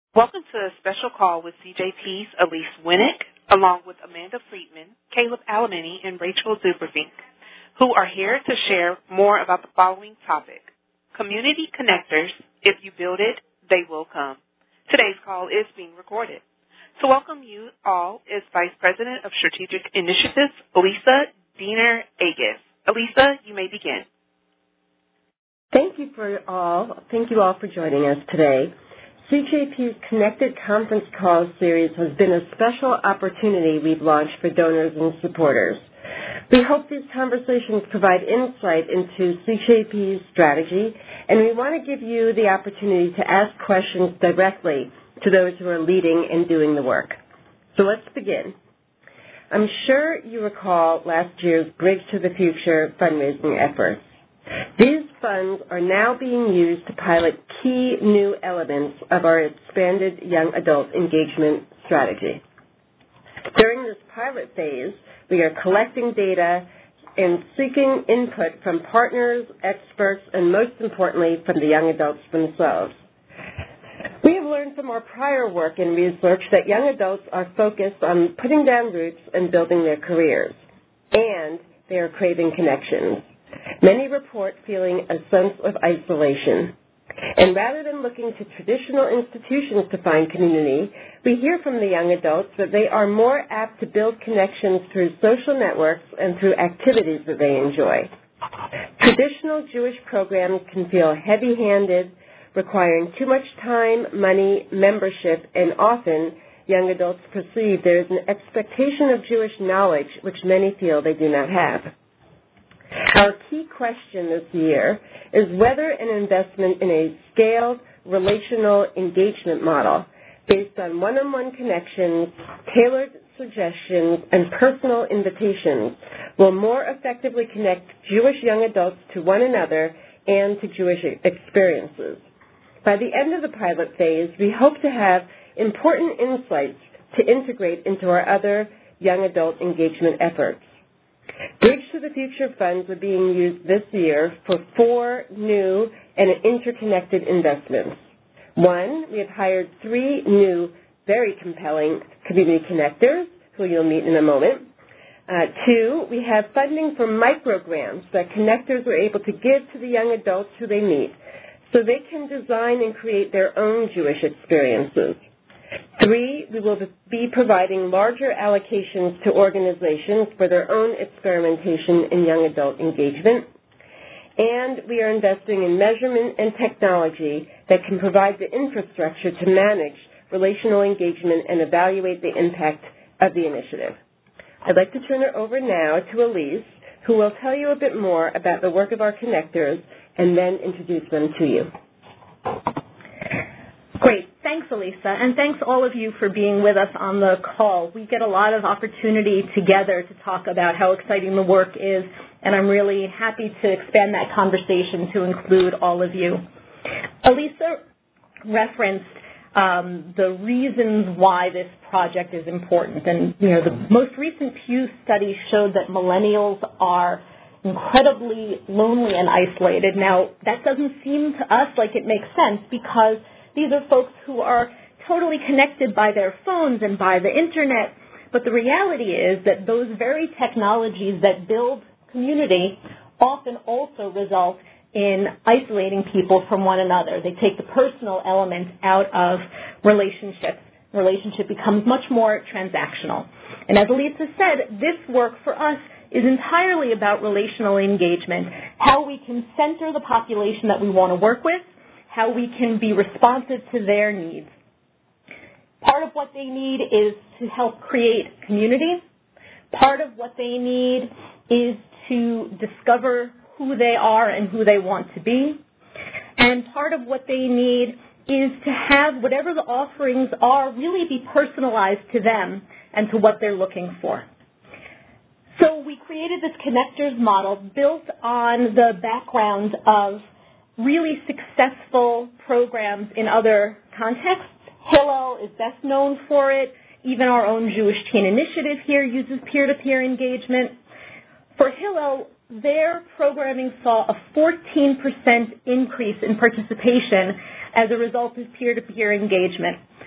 Welcome to a special call with CJP's Elise Winnick, along with Amanda Friedman, Caleb Alamini, and Rachel Zubervink, who are here to share more about the following topic: Community Connectors. If you build it, they will come. Today's call is being recorded. To welcome you all is Vice President of Strategic Initiatives, Elisa Diener-Agis. Elisa, you may begin. Thank you all for joining us today. CJP's Connected Conference Call series has been a special opportunity we've launched for donors and supporters. We hope these conversations provide insight into CJP's strategy, and we want to give you the opportunity to ask questions directly to those who are leading and doing the work. So let's begin. I'm sure you recall last year's Bridge to the Future fundraising efforts. These funds are now being used to pilot key new elements of our expanded young adult engagement strategy. During this pilot phase, we are collecting data and seeking input from partners, experts, and most importantly, from the young adults themselves. We have learned from our prior work and research that young adults are focused on putting down roots and building their careers, and they are craving connections. Many report feeling a sense of isolation. And rather than looking to traditional institutions to find community, we hear from the young adults that they are more apt to build connections through social networks and through activities that they enjoy. Traditional Jewish programs can feel heavy-handed, requiring too much time, money, membership, and often young adults perceive there is an expectation of Jewish knowledge which many feel they do not have. Our key question this year is whether an investment in a scaled relational engagement model based on one-on-one connections, tailored suggestions, and personal invitations will more effectively connect Jewish young adults to one another and to Jewish experiences. By the end of the pilot phase, we hope to have important insights to integrate into our other young adult engagement efforts. Bridge to the Future funds are being used this year for 4 new and interconnected investments. 1, we have hired 3 new, very compelling community connectors, who you'll meet in a moment. 2, we have funding for microgrants that connectors are able to give to the young adults who they meet, so they can design and create their own Jewish experiences. 3, we will be providing larger allocations to organizations for their own experimentation in young adult engagement. And we are investing in measurement and technology that can provide the infrastructure to manage relational engagement and evaluate the impact of the initiative. I'd like to turn it over now to Elise, who will tell you a bit more about the work of our connectors and then introduce them to you. Great. Thanks, Elisa, and thanks all of you for being with us on the call. We get a lot of opportunity together to talk about how exciting the work is, and I'm really happy to expand that conversation to include all of you. Elisa referenced the reasons why this project is important, and the most recent Pew study showed that millennials are incredibly lonely and isolated. Now, that doesn't seem to us like it makes sense because these are folks who are totally connected by their phones and by the Internet, but the reality is that those very technologies that build community often also result in isolating people from one another. They take the personal element out of relationships. Relationship becomes much more transactional. And as Elisa said, this work for us is entirely about relational engagement, how we can center the population that we want to work with, how we can be responsive to their needs. Part of what they need is to help create community. Part of what they need is to discover who they are and who they want to be. And part of what they need is to have whatever the offerings are really be personalized to them and to what they're looking for. So we created this connectors model built on the background of really successful programs in other contexts. Hillel is best known for it. Even our own Jewish Teen Initiative here uses peer-to-peer engagement. For Hillel, their programming saw a 14% increase in participation as a result of peer-to-peer engagement.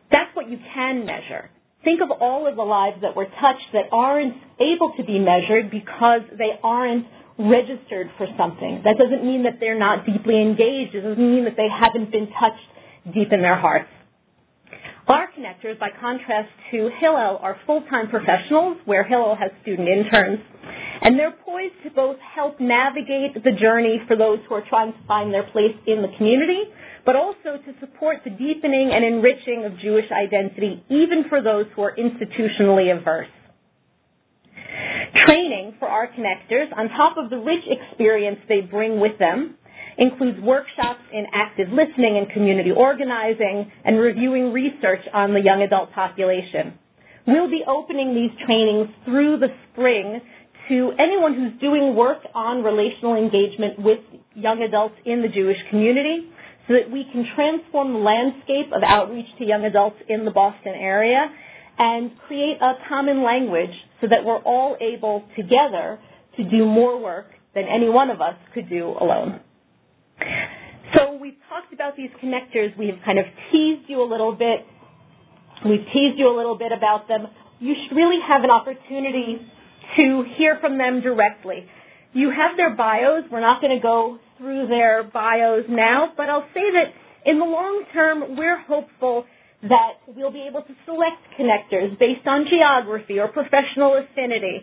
That's what you can measure. Think of all of the lives that were touched that aren't able to be measured because they aren't registered for something. That doesn't mean that they're not deeply engaged. It doesn't mean that they haven't been touched deep in their hearts. Our connectors, by contrast to Hillel, are full-time professionals, where Hillel has student interns, and they're poised to both help navigate the journey for those who are trying to find their place in the community, but also to support the deepening and enriching of Jewish identity, even for those who are institutionally averse. Training for our connectors, on top of the rich experience they bring with them, includes workshops in active listening and community organizing and reviewing research on the young adult population. We'll be opening these trainings through the spring to anyone who's doing work on relational engagement with young adults in the Jewish community, so that we can transform the landscape of outreach to young adults in the Boston area and create a common language so that we're all able together to do more work than any one of us could do alone. So we've talked about these connectors. We've kind of teased you a little bit. We've teased you a little bit about them. You should really have an opportunity to hear from them directly. You have their bios. We're not going to go through their bios now, but I'll say that in the long term, we're hopeful that we'll be able to select connectors based on geography or professional affinity.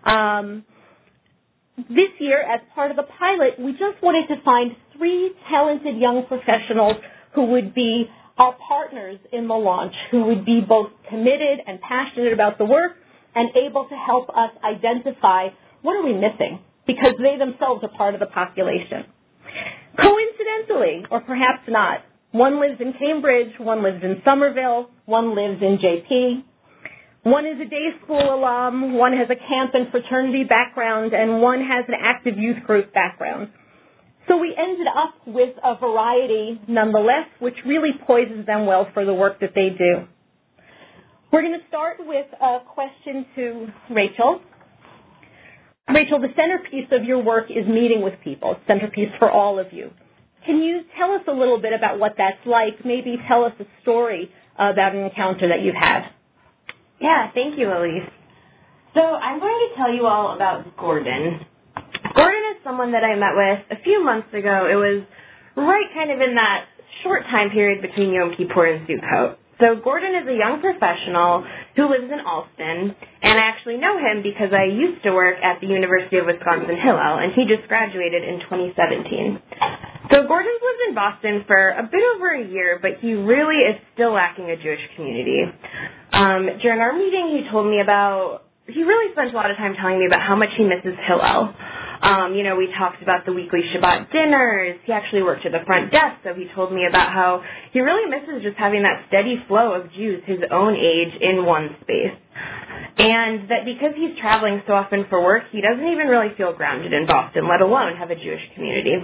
This year, as part of the pilot, we just wanted to find 3 talented young professionals who would be our partners in the launch, who would be both committed and passionate about the work and able to help us identify what are we missing, because they themselves are part of the population. Coincidentally, or perhaps not, one lives in Cambridge, one lives in Somerville, one lives in JP. One is a day school alum, one has a camp and fraternity background, and one has an active youth group background. So we ended up with a variety nonetheless, which really poises them well for the work that they do. We're going to start with a question to Rachel. Rachel, the centerpiece of your work is meeting with people, centerpiece for all of you. Can you tell us a little bit about what that's like? Maybe tell us a story about an encounter that you've had. Yeah, thank you, Elise. So I'm going to tell you all about Gordon. Gordon is someone that I met with a few months ago. It was right kind of in that short time period between Yom Kippur and Sukkot. So Gordon is a young professional who lives in Allston, and I actually know him because I used to work at the University of Wisconsin-Hillel, and he just graduated in 2017. So Gordon's lived in Boston for a bit over a year, but he really is still lacking a Jewish community. During our meeting, he really spent a lot of time telling me about how much he misses Hillel. We talked about the weekly Shabbat dinners. He actually worked at the front desk, so he told me about how he really misses just having that steady flow of Jews his own age in one space. And that because he's traveling so often for work, he doesn't even really feel grounded in Boston, let alone have a Jewish community.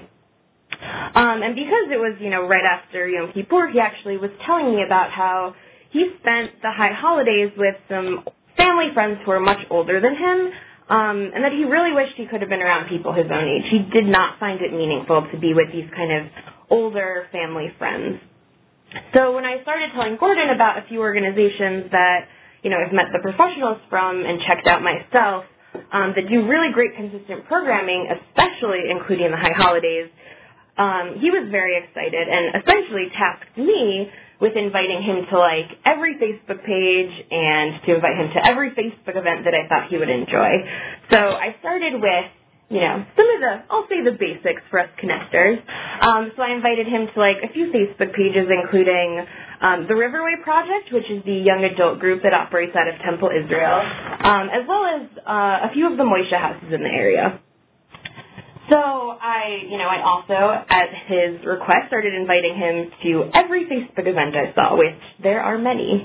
And because it was, right after Yom Kippur, he actually was telling me about how he spent the high holidays with some family friends who were much older than him, and that he really wished he could have been around people his own age. He did not find it meaningful to be with these kind of older family friends. So when I started telling Gordon about a few organizations that, I've met the professionals from and checked out myself that do really great consistent programming, especially including the high holidays, he was very excited and essentially tasked me with inviting him to, every Facebook page and to invite him to every Facebook event that I thought he would enjoy. So I started with, some of the basics for us connectors. So I invited him to, a few Facebook pages, including the Riverway Project, which is the young adult group that operates out of Temple, Israel, as well as a few of the Moishe houses in the area. So I also, at his request, started inviting him to every Facebook event I saw, which there are many.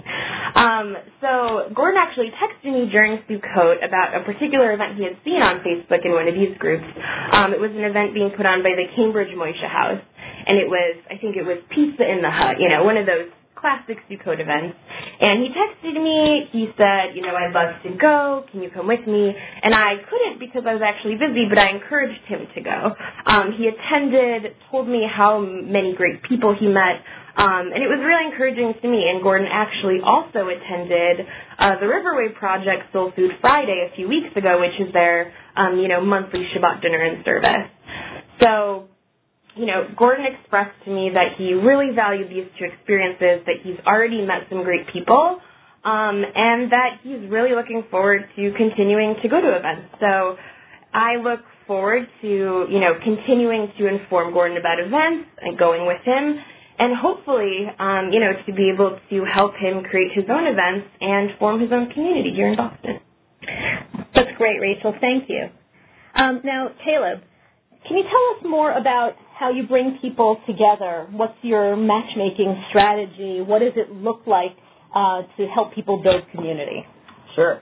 So Gordon actually texted me during Sukkot about a particular event he had seen on Facebook in one of these groups. It was an event being put on by the Cambridge Moishe House, and I think it was Pizza in the Hut, one of those classic Sukkot events. And he texted me. He said, I'd love to go. Can you come with me? And I couldn't because I was actually busy, but I encouraged him to go. He attended, told me how many great people he met, And it was really encouraging to me. And Gordon actually also attended the Riverway Project Soul Food Friday a few weeks ago, which is their, monthly Shabbat dinner and service. So, Gordon expressed to me that he really valued these two experiences, that he's already met some great people, and that he's really looking forward to continuing to go to events. So I look forward to, continuing to inform Gordon about events and going with him, and hopefully, to be able to help him create his own events and form his own community here in Boston. That's great, Rachel. Thank you. Now, Caleb, can you tell us more about how you bring people together? What's your matchmaking strategy? What does it look like to help people build community? Sure.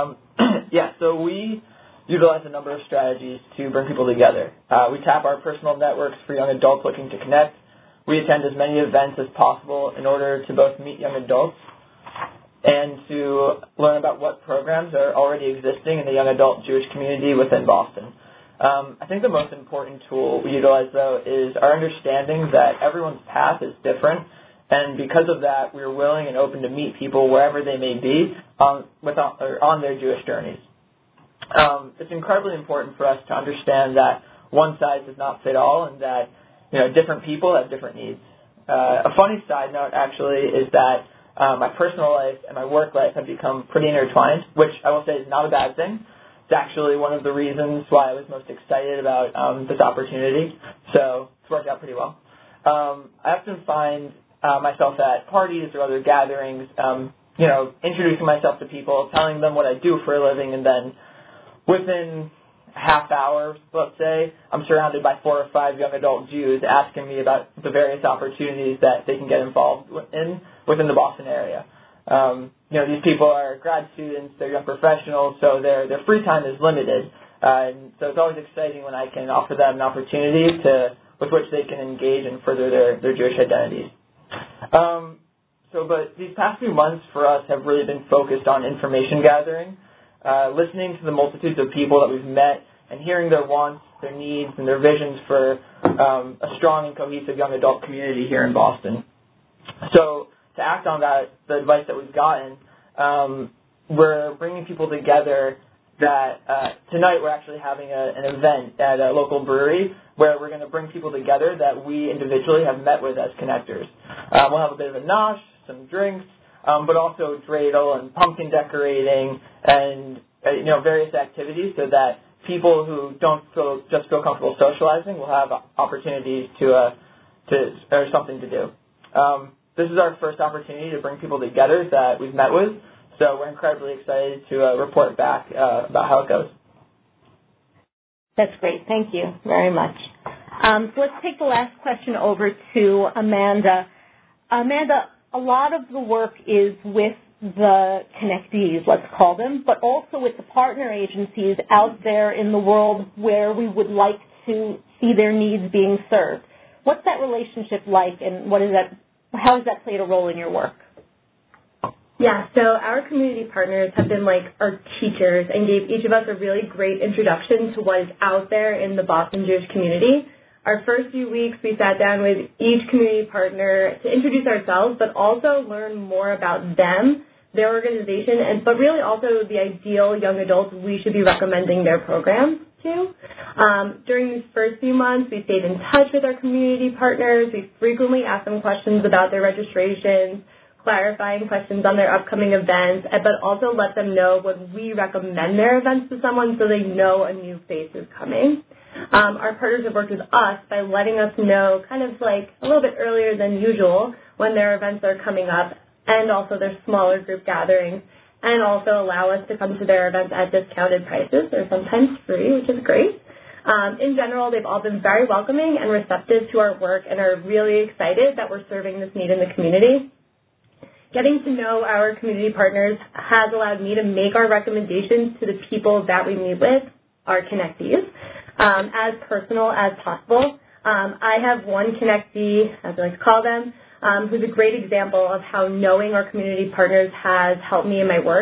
So we utilize a number of strategies to bring people together. We tap our personal networks for young adults looking to connect. We attend as many events as possible in order to both meet young adults and to learn about what programs are already existing in the young adult Jewish community within Boston. I think the most important tool we utilize, though, is our understanding that everyone's path is different, and because of that, we're willing and open to meet people wherever they may be on their Jewish journeys. It's incredibly important for us to understand that one size does not fit all, and that different people have different needs. A funny side note, actually, is that my personal life and my work life have become pretty intertwined, which I will say is not a bad thing. It's actually one of the reasons why I was most excited about this opportunity, so it's worked out pretty well. I often find myself at parties or other gatherings, introducing myself to people, telling them what I do for a living, and then within a half hour, let's say, I'm surrounded by 4 or 5 young adult Jews asking me about the various opportunities that they can get involved in within the Boston area. These people are grad students, they're young professionals, so their free time is limited. And so it's always exciting when I can offer them an opportunity with which they can engage and further their Jewish identities. But these past few months for us have really been focused on information gathering, listening to the multitudes of people that we've met and hearing their wants, their needs, and their visions for a strong and cohesive young adult community here in Boston. So to act on that, the advice that we've gotten, we're bringing people together that tonight we're actually having an event at a local brewery where we're going to bring people together that we individually have met with as connectors. We'll have a bit of a nosh, some drinks, but also dreidel and pumpkin decorating and various activities so that people who don't feel comfortable socializing will have opportunities or something to do. This is our first opportunity to bring people together that we've met with, so we're incredibly excited to report back about how it goes. That's great. Thank you very much. So let's take the last question over to Amanda. Amanda, a lot of the work is with the connectees, let's call them, but also with the partner agencies out there in the world where we would like to see their needs being served. What's that relationship like, and how has that played a role in your work? Yeah, so our community partners have been like our teachers and gave each of us a really great introduction to what is out there in the Boston Jewish community. Our first few weeks, we sat down with each community partner to introduce ourselves, but also learn more about them, their organization, but really also the ideal young adults we should be recommending their programs to. During these first few months, we stayed in touch with our community partners. We frequently asked them questions about their registrations, clarifying questions on their upcoming events, but also let them know when we recommend their events to someone so they know a new face is coming. Our partners have worked with us by letting us know kind of like a little bit earlier than usual when their events are coming up, and also their smaller group gatherings, and also allow us to come to their events at discounted prices. They're sometimes free, which is great. In general, they've all been very welcoming and receptive to our work and are really excited that we're serving this need in the community. Getting to know our community partners has allowed me to make our recommendations to the people that we meet with, our connectees, as personal as possible. I have one connectee, as I like to call them, who's a great example of how knowing our community partners has helped me in my work.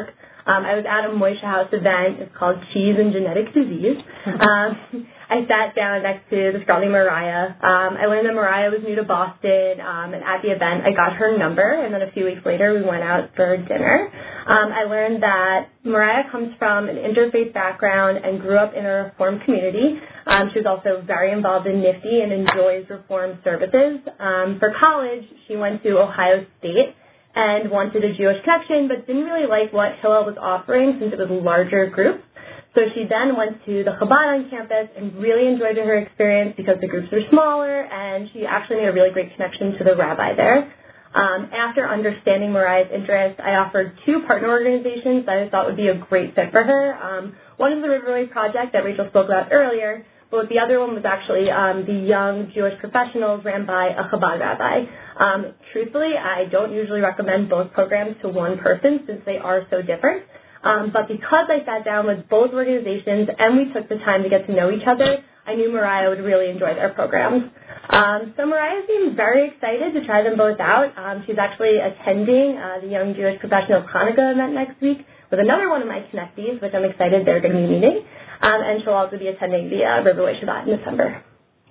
I was at a Moishe House event. It's called Cheese and Genetic Disease. I sat down next to the scrawny Mariah. I learned that Mariah was new to Boston, and at the event, I got her number, and then a few weeks later, we went out for dinner. I learned that Mariah comes from an interfaith background and grew up in a Reform community. She was also very involved in NIFTY and enjoys Reform services. For college, she went to Ohio State and wanted a Jewish connection, but didn't really like what Hillel was offering since it was larger groups. So she then went to the Chabad on campus and really enjoyed her experience because the groups were smaller, and she actually made a really great connection to the rabbi there. After understanding Mariah's interest, I offered 2 partner organizations that I thought would be a great fit for her. One is the Riverway Project that Rachel spoke about earlier, but the other one was actually the Young Jewish Professionals ran by a Chabad rabbi. Truthfully, I don't usually recommend both programs to one person since they are so different. But because I sat down with both organizations and we took the time to get to know each other, I knew Mariah would really enjoy their programs. So Mariah seemed very excited to try them both out. She's actually attending the Young Jewish Professional Hanukkah event next week with another one of my connectees, which I'm excited they're going to be meeting. And she'll also be attending the Riverway Shabbat in December.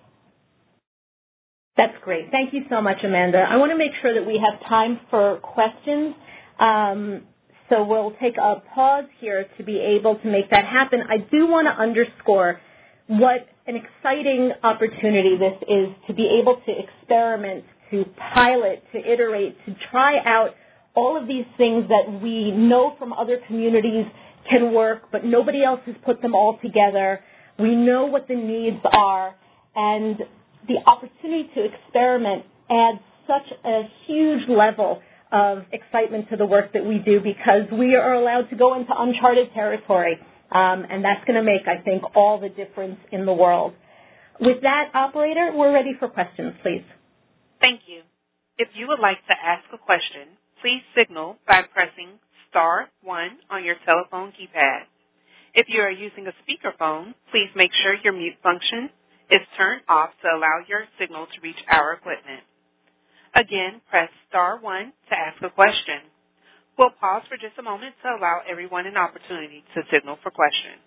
That's great. Thank you so much, Amanda. I want to make sure that we have time for questions. So we'll take a pause here to be able to make that happen. I do want to underscore what an exciting opportunity this is to be able to experiment, to pilot, to iterate, to try out all of these things that we know from other communities can work, but nobody else has put them all together. We know what the needs are, and the opportunity to experiment adds such a huge level of excitement to the work that we do because we are allowed to go into uncharted territory, and that's going to make, I think, all the difference in the world. With that, operator, we're ready for questions, please. Thank you. If you would like to ask a question, please signal by pressing *1 on your telephone keypad. If you are using a speakerphone, please make sure your mute function is turned off to allow your signal to reach our equipment. Again, press *1 to ask a question. We'll pause for just a moment to allow everyone an opportunity to signal for questions.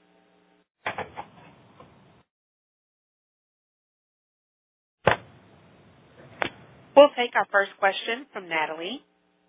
We'll take our first question from Natalie.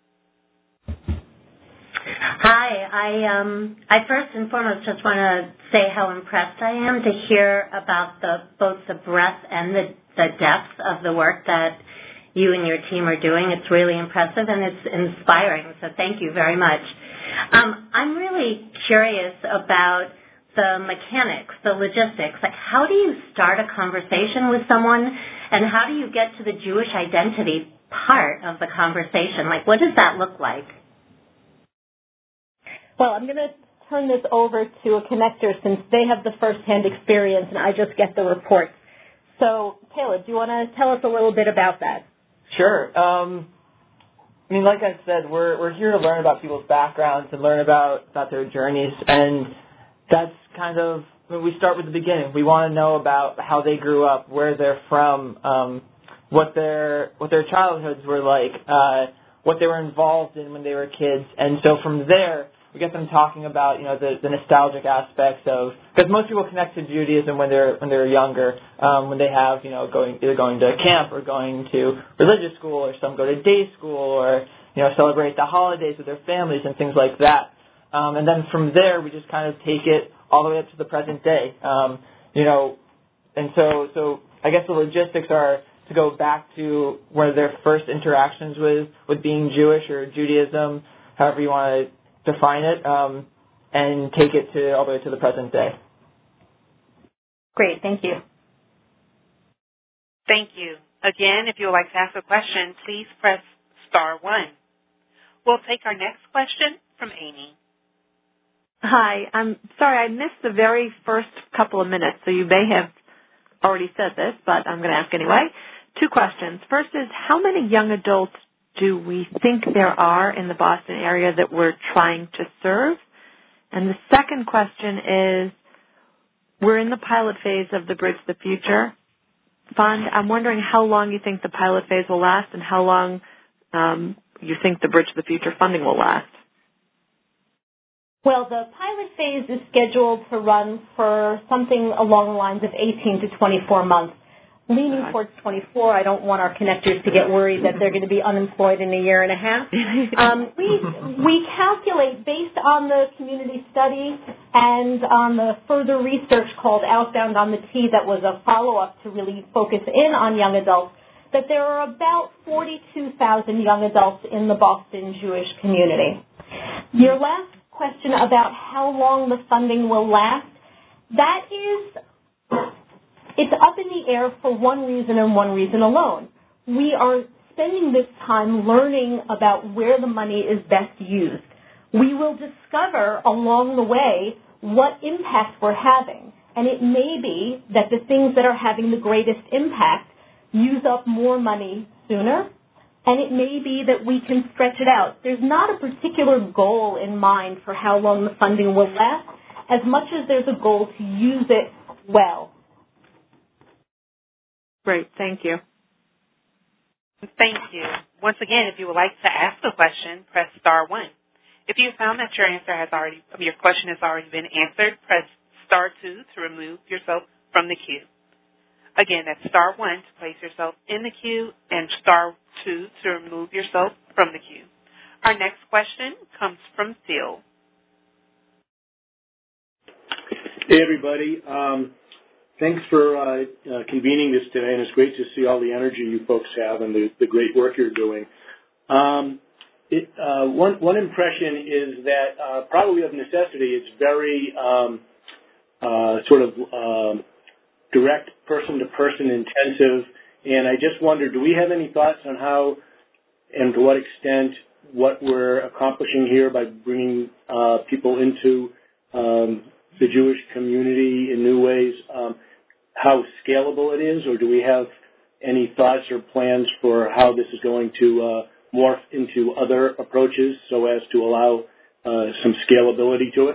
Hi, I first and foremost just want to say how impressed I am to hear about both the breadth and the depth of the work that you and your team are doing. It's really impressive and it's inspiring, so thank you very much. I'm really curious about the mechanics, the logistics. Like, how do you start a conversation with someone, and how do you get to the Jewish identity part of the conversation? Like, what does that look like? Well, I'm going to turn this over to a connector since they have the first-hand experience and I just get the reports. So, Caleb, do you want to tell us a little bit about that? Sure. Like I said, we're here to learn about people's backgrounds and learn about their journeys, and that's kind of, we start with the beginning. We want to know about how they grew up, where they're from, what their childhoods were like, what they were involved in when they were kids, and so from there, we get them talking about, the nostalgic aspects of, because most people connect to Judaism when they're younger, when they have, either going to camp or going to religious school, or some go to day school, or, celebrate the holidays with their families and things like that. And then from there, we just kind of take it all the way up to the present day. And so I guess the logistics are to go back to one of their first interactions with being Jewish or Judaism, however you want to define it, and take it all the way to the present day. Great, thank you. Thank you. Again, if you would like to ask a question, please press *1. We'll take our next question from Amy. Hi, I'm sorry I missed the very first couple of minutes, so you may have already said this, but I'm going to ask anyway. 2 questions. First is, how many young adults do we think there are in the Boston area that we're trying to serve? And the second question is, we're in the pilot phase of the Bridge the Future Fund. I'm wondering how long you think the pilot phase will last and how long you think the Bridge the Future funding will last. Well, the pilot phase is scheduled to run for something along the lines of 18 to 24 months. Leaning towards 24, I don't want our connectors to get worried that they're going to be unemployed in a year and a half. We calculate based on the community study and on the further research called Outbound on the T that was a follow-up to really focus in on young adults, that there are about 42,000 young adults in the Boston Jewish community. Your last question about how long the funding will last, that is... It's up in the air for one reason and one reason alone. We are spending this time learning about where the money is best used. We will discover along the way what impact we're having. And it may be that the things that are having the greatest impact use up more money sooner. And it may be that we can stretch it out. There's not a particular goal in mind for how long the funding will last, as much as there's a goal to use it well. Great. Thank you. Thank you. Once again, if you would like to ask a question, press star 1. If you found that your question has already been answered, press star 2 to remove yourself from the queue. Again, that's star 1 to place yourself in the queue and star 2 to remove yourself from the queue. Our next question comes from Phil. Hey, everybody. Thanks for convening this today, and it's great to see all the energy you folks have and the great work you're doing. One impression is that probably of necessity, it's very direct, person-to-person intensive, and I just wonder, do we have any thoughts on how and to what extent what we're accomplishing here by bringing people into the Jewish community in new ways, how scalable it is, or do we have any thoughts or plans for how this is going to morph into other approaches so as to allow some scalability to it?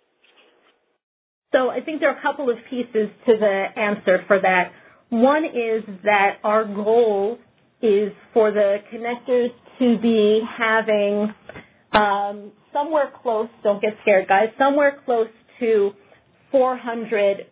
So I think there are a couple of pieces to the answer for that. One is that our goal is for the connectors to be having somewhere close, don't get scared guys, somewhere close to 400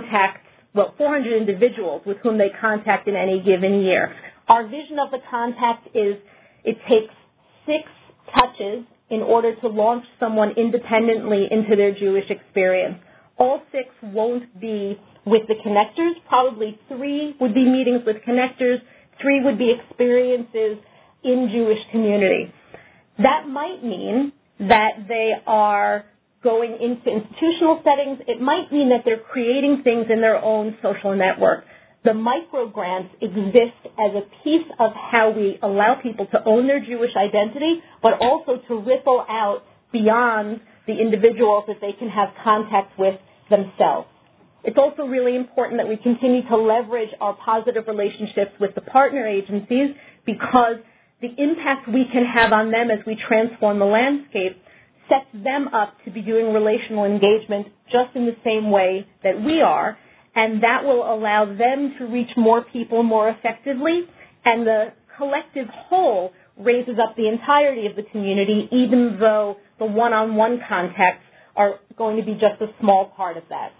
individuals with whom they contact in any given year. Our vision of the contact is it takes 6 touches in order to launch someone independently into their Jewish experience. All 6 won't be with the connectors. Probably 3 would be meetings with connectors. 3 would be experiences in Jewish community. That might mean that they are going into institutional settings. It might mean that they're creating things in their own social network. The micro-grants exist as a piece of how we allow people to own their Jewish identity, but also to ripple out beyond the individuals that they can have contact with themselves. It's also really important that we continue to leverage our positive relationships with the partner agencies, because the impact we can have on them as we transform the landscape sets them up to be doing relational engagement just in the same way that we are, and that will allow them to reach more people more effectively, and the collective whole raises up the entirety of the community, even though the one-on-one contacts are going to be just a small part of that.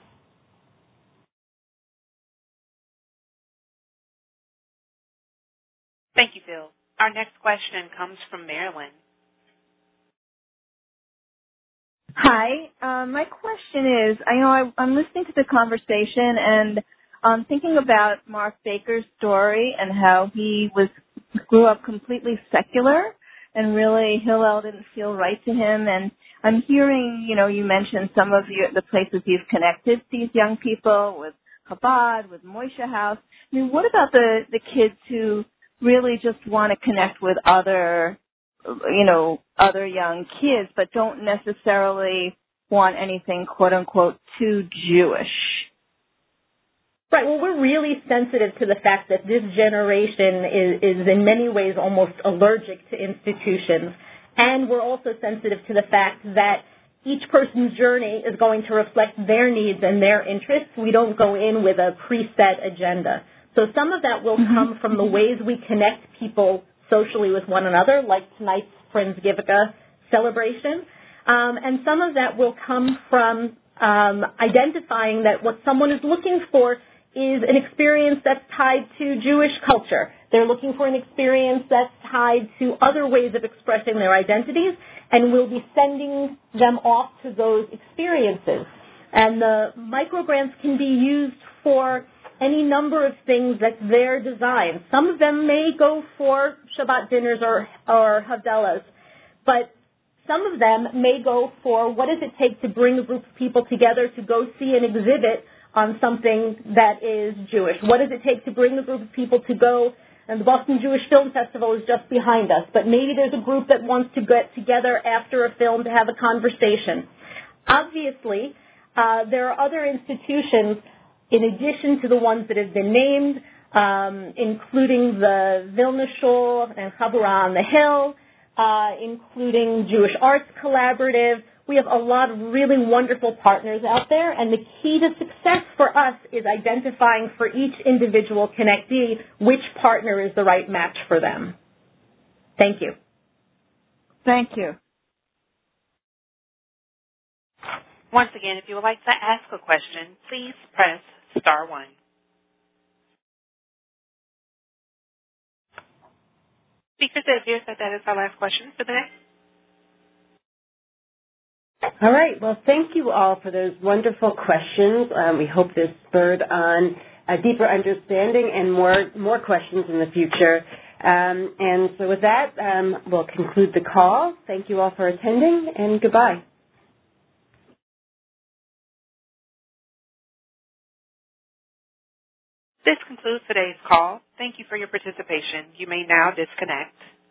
Thank you, Phil. Our next question comes from Marilyn. Hi. My question is, I'm listening to the conversation and I'm thinking about Mark Baker's story and how he grew up completely secular and really Hillel didn't feel right to him. And I'm hearing, you mentioned some of the places you've connected these young people with Chabad, with Moishe House. I mean, what about the kids who really just want to connect with other young kids, but don't necessarily want anything, quote unquote, too Jewish? Right. Well, we're really sensitive to the fact that this generation is in many ways almost allergic to institutions. And we're also sensitive to the fact that each person's journey is going to reflect their needs and their interests. We don't go in with a preset agenda. So some of that will come from the ways we connect people socially with one another, like tonight's Friendsgivika celebration. And some of that will come from identifying that what someone is looking for is an experience that's tied to Jewish culture. They're looking for an experience that's tied to other ways of expressing their identities, and we'll be sending them off to those experiences. And the microgrants can be used for any number of things that's their design. Some of them may go for Shabbat dinners or Havdalas, but some of them may go for what does it take to bring a group of people together to go see an exhibit on something that is Jewish. What does it take to bring a group of people to go, and the Boston Jewish Film Festival is just behind us, but maybe there's a group that wants to get together after a film to have a conversation. Obviously, there are other institutions in addition to the ones that have been named, including the Vilna Shul and Chabura on the Hill, including Jewish Arts Collaborative. We have a lot of really wonderful partners out there, and the key to success for us is identifying for each individual connectee which partner is the right match for them. Thank you. Thank you. Once again, if you would like to ask a question, please press star 1. Speakers, it appears that is our last question for the day. All right. Well, thank you all for those wonderful questions. We hope this spurred on a deeper understanding and more questions in the future. And so with that, we'll conclude the call. Thank you all for attending, and goodbye. This concludes today's call. Thank you for your participation. You may now disconnect.